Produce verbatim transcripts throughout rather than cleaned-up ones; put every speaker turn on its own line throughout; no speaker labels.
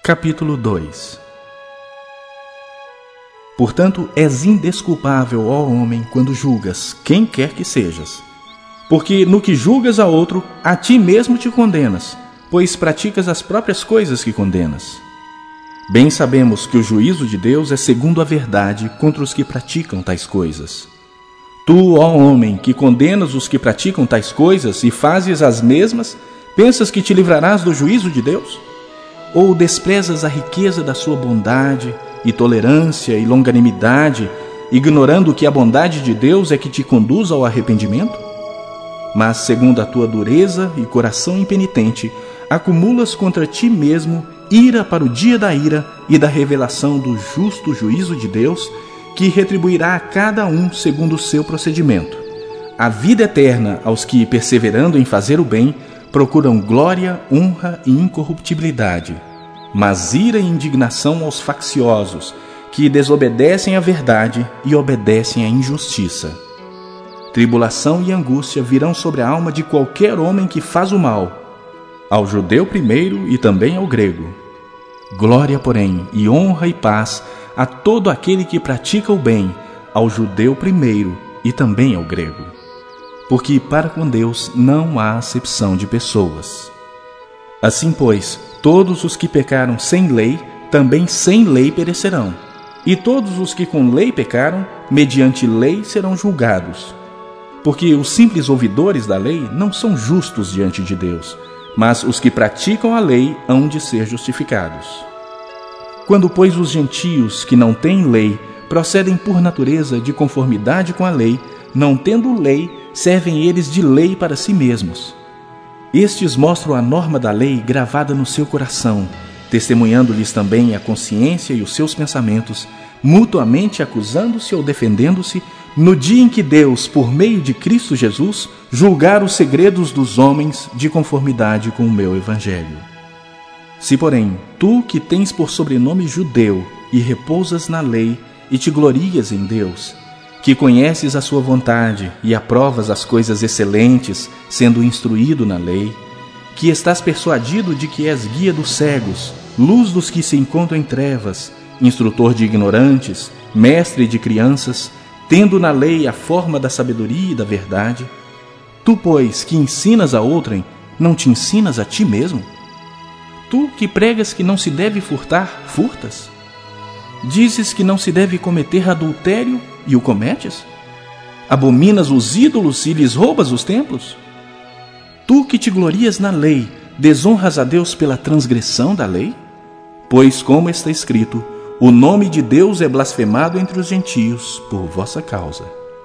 Capítulo dois. Portanto, és indesculpável, ó homem, quando julgas, quem quer que sejas. Porque no que julgas a outro, a ti mesmo te condenas, pois praticas as próprias coisas que condenas. Bem sabemos que o juízo de Deus é segundo a verdade contra os que praticam tais coisas. Tu, ó homem, que condenas os que praticam tais coisas e fazes as mesmas, pensas que te livrarás do juízo de Deus? Ou desprezas a riqueza da sua bondade e tolerância e longanimidade, ignorando que a bondade de Deus é que te conduz ao arrependimento? Mas, segundo a tua dureza e coração impenitente, acumulas contra ti mesmo ira para o dia da ira e da revelação do justo juízo de Deus, que retribuirá a cada um segundo o seu procedimento. A vida eterna aos que, perseverando em fazer o bem, procuram glória, honra e incorruptibilidade, mas ira e indignação aos facciosos, que desobedecem à verdade e obedecem à injustiça. Tribulação e angústia virão sobre a alma de qualquer homem que faz o mal, ao judeu primeiro e também ao grego. Glória, porém, e honra e paz a todo aquele que pratica o bem, ao judeu primeiro e também ao grego. Porque para com Deus não há acepção de pessoas. Assim, pois, todos os que pecaram sem lei, também sem lei perecerão. E todos os que com lei pecaram, mediante lei serão julgados. Porque os simples ouvidores da lei não são justos diante de Deus, mas os que praticam a lei hão de ser justificados. Quando, pois, os gentios que não têm lei procedem por natureza de conformidade com a lei, não tendo lei, servem eles de lei para si mesmos. Estes mostram a norma da lei gravada no seu coração, testemunhando-lhes também a consciência e os seus pensamentos, mutuamente acusando-se ou defendendo-se, no dia em que Deus, por meio de Cristo Jesus, julgar os segredos dos homens de conformidade com o meu evangelho. Se, porém, tu que tens por sobrenome judeu e repousas na lei e te glorias em Deus, que conheces a sua vontade e aprovas as coisas excelentes, sendo instruído na lei, que estás persuadido de que és guia dos cegos, luz dos que se encontram em trevas, instrutor de ignorantes, mestre de crianças, tendo na lei a forma da sabedoria e da verdade, tu, pois, que ensinas a outrem, não te ensinas a ti mesmo? Tu que pregas que não se deve furtar, furtas? Dizes que não se deve cometer adultério e o cometes? Abominas os ídolos e lhes roubas os templos? Tu que te glorias na lei, desonras a Deus pela transgressão da lei? Pois, como está escrito, o nome de Deus é blasfemado entre os gentios por vossa causa.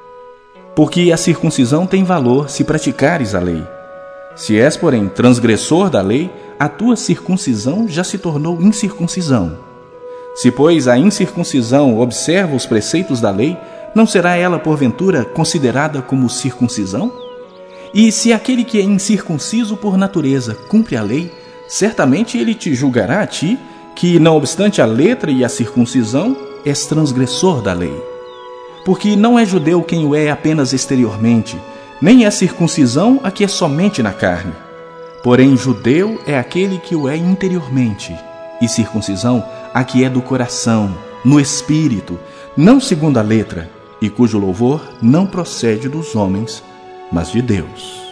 Porque a circuncisão tem valor se praticares a lei. Se és, porém, transgressor da lei, a tua circuncisão já se tornou incircuncisão. Se, pois, a incircuncisão observa os preceitos da lei, não será ela, porventura, considerada como circuncisão? E se aquele que é incircunciso por natureza cumpre a lei, certamente ele te julgará a ti, que, não obstante a letra e a circuncisão, és transgressor da lei. Porque não é judeu quem o é apenas exteriormente, nem é circuncisão a que é somente na carne. Porém, judeu é aquele que o é interiormente, e circuncisão a que é do coração, no espírito, não segundo a letra, e cujo louvor não procede dos homens, mas de Deus.